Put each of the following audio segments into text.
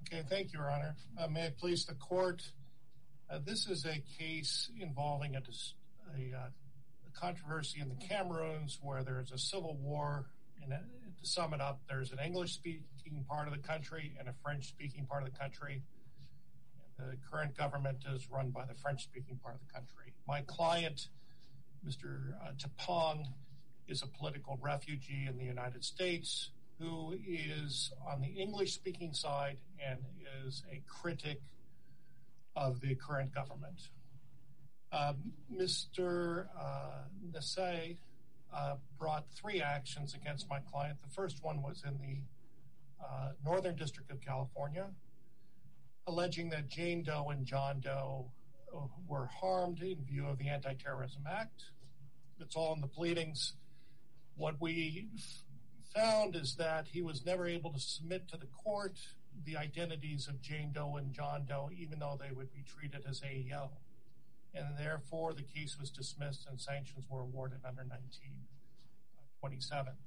Okay, thank you, Your Honor. May it please the court, this is a case involving a controversy in the Cameroons where there's a civil war, and to sum it up, there's an English-speaking part of the country and a French-speaking part of the country. The current government is run by the French-speaking part of the country. My client, Mr. Tapong, is a political refugee in the United States who is on the English-speaking side and is a critic of the current government. Mr. Nasai brought 3 actions against my client. The first one was in the Northern District of California, alleging that Jane Doe and John Doe were harmed in view of the Anti-Terrorism Act. It's all in the pleadings. What we found is that he was never able to submit to the court the identities of Jane Doe and John Doe, even though they would be treated as AEO. And therefore, the case was dismissed and sanctions were awarded under 1927.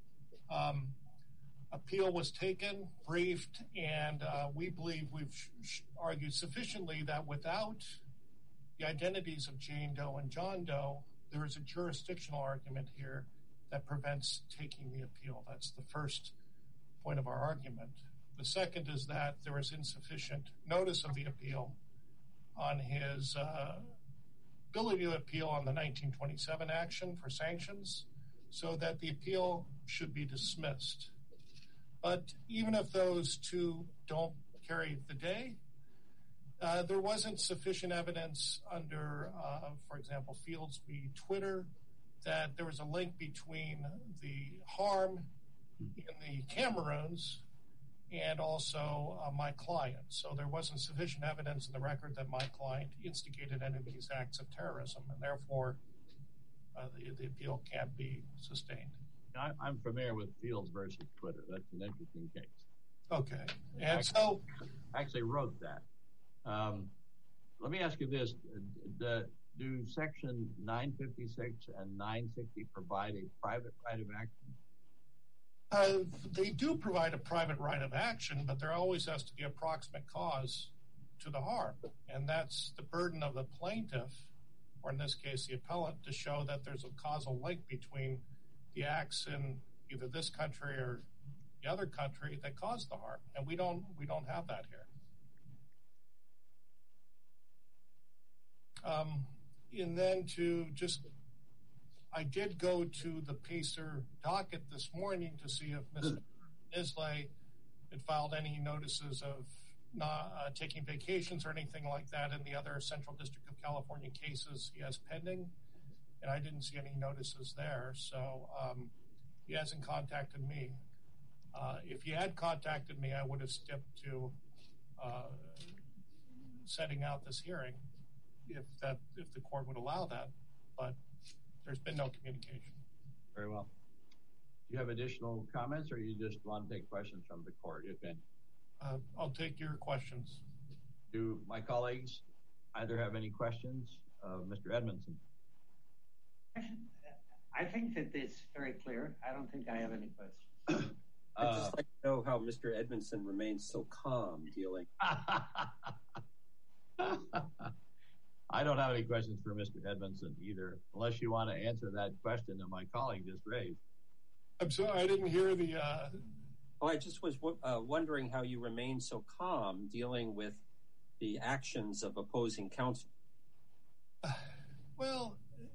Appeal was taken, briefed, and we believe we've argued sufficiently that without the identities of Jane Doe and John Doe, there is a jurisdictional argument here that prevents taking the appeal. That's the first point of our argument. The second is that there was insufficient notice of the appeal on his ability to appeal on the 1927 action for sanctions, so that the appeal should be dismissed. But even if those 2 don't carry the day, there wasn't sufficient evidence under, for example, Fields v. Twitter, that there was a link between the harm in the Cameroons and also my client. So there wasn't sufficient evidence in the record that my client instigated any of these acts of terrorism, and therefore the appeal can't be sustained. I'm familiar with Fields versus Twitter. That's an interesting case. Okay. And I actually wrote that. Let me ask you this. Do Section 956 and 960 provide a private right of action? They do provide a private right of action, but there always has to be approximate cause to the harm. And that's the burden of the plaintiff, or in this case, the appellant, to show that there's a causal link between the acts in either this country or the other country that caused the harm. And we don't have that here. And then I did go to the PACER docket this morning to see if Mr. Nisley had filed any notices of not taking vacations or anything like that in the other Central District of California cases he has pending. And I didn't see any notices there. So he hasn't contacted me. If he had contacted me, I would have stepped to setting out this hearing if the court would allow that. But there's been no communication. Very well. Do you have additional comments, or you just want to take questions from the court, if any? I'll take your questions. Do my colleagues either have any questions of Mr. Edmondson? I think that it's very clear. I don't think I have any questions. I'd just like to know how Mr. Edmondson remains so calm dealing. I don't have any questions for Mr. Edmondson either, unless you want to answer that question that my colleague just raised. I'm sorry, I didn't hear the... I just was wondering how you remain so calm dealing with the actions of opposing counsel. Well,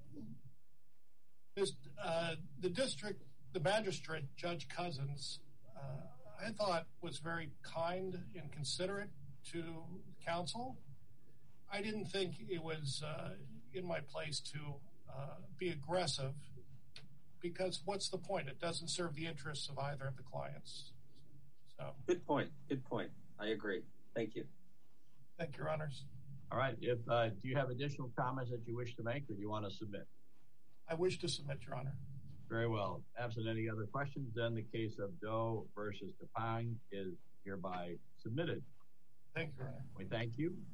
the magistrate, Judge Cousins, I thought was very kind and considerate to counsel. I didn't think it was in my place to be aggressive, because what's the point? It doesn't serve the interests of either of the clients. So. Good point. I agree. Thank you. Thank you, Your Honors. All right. Do you have additional comments that you wish to make, or do you want to submit? I wish to submit, Your Honor. Very well. Absent any other questions, then the case of Doe versus Tapong is hereby submitted. Thank you, Your Honor. We thank you.